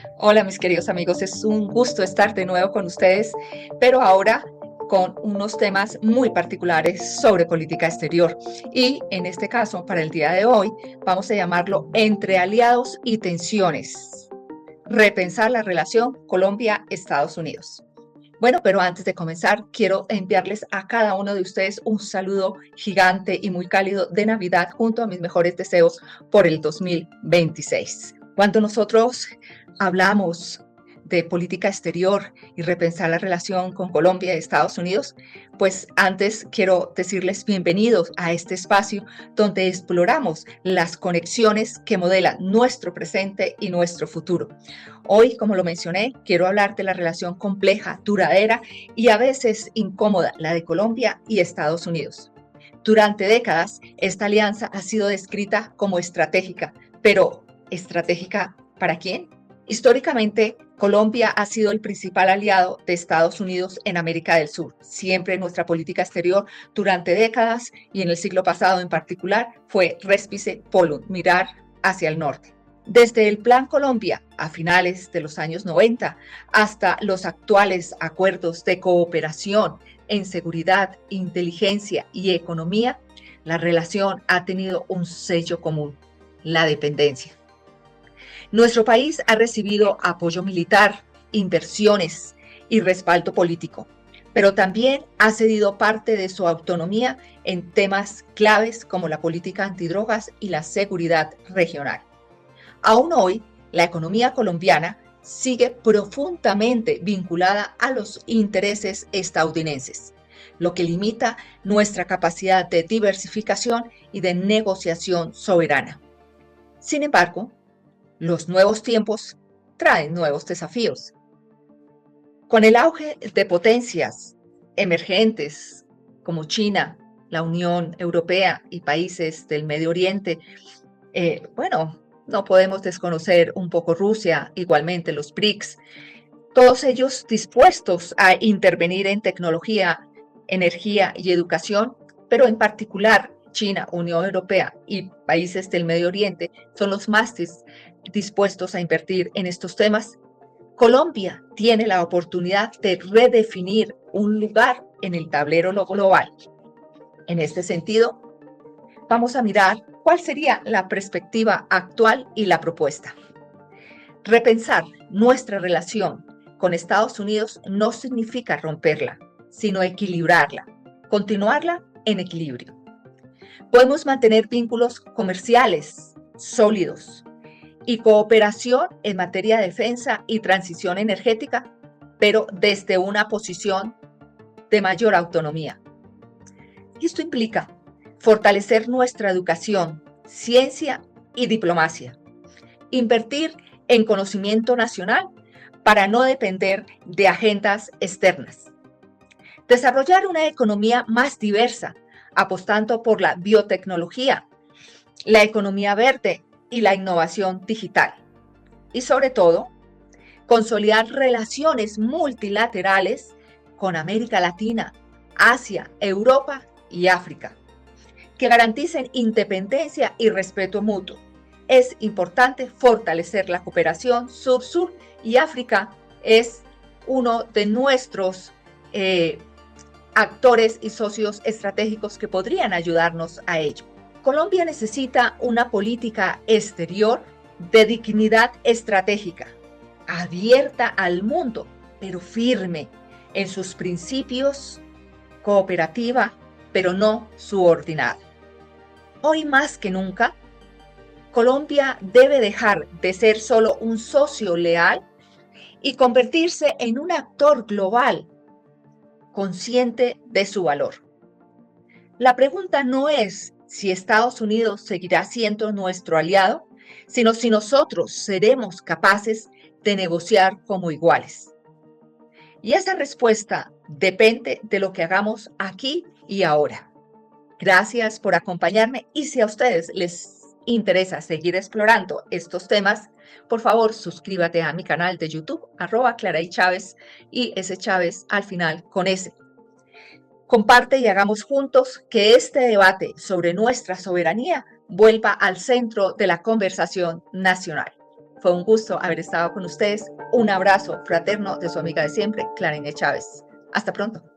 Hola mis queridos amigos, es un gusto estar de nuevo con ustedes, pero ahora con unos temas muy particulares sobre política exterior. Y en este caso, para el día de hoy, vamos a llamarlo Entre aliados y tensiones. Repensar la relación Colombia-Estados Unidos. Bueno, pero antes de comenzar, quiero enviarles a cada uno de ustedes un saludo gigante y muy cálido de Navidad junto a mis mejores deseos por el 2026. Cuando nosotros hablamos de política exterior y repensar la relación con Colombia y Estados Unidos, pues antes quiero decirles bienvenidos a este espacio donde exploramos las conexiones que modelan nuestro presente y nuestro futuro. Hoy, como lo mencioné, quiero hablar de la relación compleja, duradera y a veces incómoda, la de Colombia y Estados Unidos. Durante décadas, esta alianza ha sido descrita como estratégica, pero ¿estratégica para quién? Históricamente, Colombia ha sido el principal aliado de Estados Unidos en América del Sur. Siempre en nuestra política exterior, durante décadas y en el siglo pasado en particular, fue Respice Polum, mirar hacia el norte. Desde el Plan Colombia a finales de los años 90 hasta los actuales acuerdos de cooperación en seguridad, inteligencia y economía, la relación ha tenido un sello común: la dependencia. Nuestro país ha recibido apoyo militar, inversiones y respaldo político, pero también ha cedido parte de su autonomía en temas claves como la política antidrogas y la seguridad regional. Aún hoy, la economía colombiana sigue profundamente vinculada a los intereses estadounidenses, lo que limita nuestra capacidad de diversificación y de negociación soberana. Sin embargo, los nuevos tiempos traen nuevos desafíos. Con el auge de potencias emergentes como China, la Unión Europea y países del Medio Oriente, no podemos desconocer un poco Rusia, igualmente los BRICS, todos ellos dispuestos a intervenir en tecnología, energía y educación, pero en particular China, Unión Europea y países del Medio Oriente son los más dispuestos a invertir en estos temas. Colombia tiene la oportunidad de redefinir un lugar en el tablero global. En este sentido, vamos a mirar cuál sería la perspectiva actual y la propuesta. Repensar nuestra relación con Estados Unidos no significa romperla, sino equilibrarla, continuarla en equilibrio. Podemos mantener vínculos comerciales sólidos y cooperación en materia de defensa y transición energética, pero desde una posición de mayor autonomía. Esto implica fortalecer nuestra educación, ciencia y diplomacia, invertir en conocimiento nacional para no depender de agendas externas, desarrollar una economía más diversa, apostando por la biotecnología, la economía verde y la innovación digital. Y sobre todo, consolidar relaciones multilaterales con América Latina, Asia, Europa y África, que garanticen independencia y respeto mutuo. Es importante fortalecer la cooperación sur-sur y África es uno de nuestros actores y socios estratégicos que podrían ayudarnos a ello. Colombia necesita una política exterior de dignidad estratégica, abierta al mundo, pero firme en sus principios, cooperativa, pero no subordinada. Hoy más que nunca, Colombia debe dejar de ser solo un socio leal y convertirse en un actor global consciente de su valor. La pregunta no es si Estados Unidos seguirá siendo nuestro aliado, sino si nosotros seremos capaces de negociar como iguales. Y esa respuesta depende de lo que hagamos aquí y ahora. Gracias por acompañarme y si a ustedes les interesa seguir explorando estos temas, por favor suscríbete a mi canal de YouTube, @ClaraYChávez y ese Chávez al final con S. Comparte y hagamos juntos que este debate sobre nuestra soberanía vuelva al centro de la conversación nacional. Fue un gusto haber estado con ustedes. Un abrazo fraterno de su amiga de siempre, Clara Inés Chávez. Hasta pronto.